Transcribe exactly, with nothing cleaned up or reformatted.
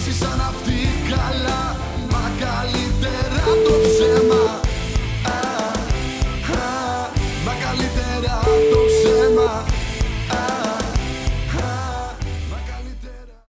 ζήσει σαν αυτή καλά, μα καλύτερα το ψέμα. Α, α, μα καλύτερα το ψέμα.